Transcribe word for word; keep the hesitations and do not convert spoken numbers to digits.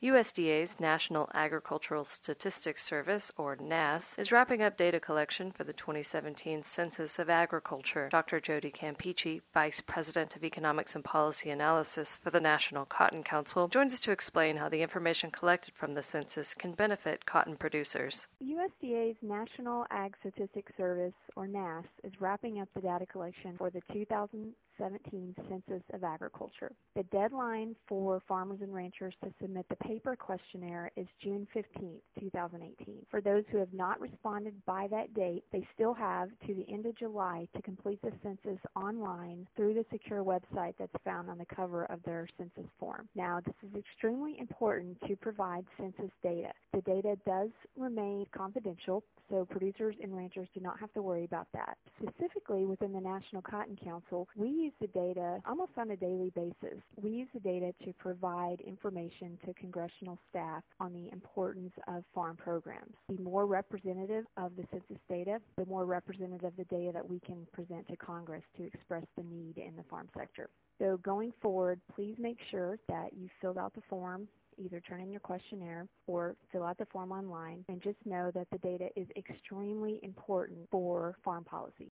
U S D A's National Agricultural Statistics Service, or N A S, is wrapping up data collection for the twenty seventeen Census of Agriculture. Doctor Jody Campeachy, Vice President of Economics and Policy Analysis for the National Cotton Council, joins us to explain how the information collected from the census can benefit cotton producers. U S D A's National Ag Statistics Service, or N A S, is wrapping up the data collection for the two thousand seventeen Census of Agriculture. The deadline for farmers and ranchers to submit the paper questionnaire is June fifteenth, two thousand eighteen. For those who have not responded by that date, they still have to the end of July to complete the census online through the secure website that's found on the cover of their census form. Now, this is extremely important to provide census data. The data does remain confidential, so producers and ranchers do not have to worry about that. Specifically, within the National Cotton Council, we use the data almost on a daily basis. We use the data to provide information to congressional staff on the importance of farm programs. The more representative of the census data, the more representative of the data that we can present to Congress to express the need in the farm sector. So going forward, please make sure that you filled out the form, either turn in your questionnaire or fill out the form online, and just know that the data is extremely important for farm policy.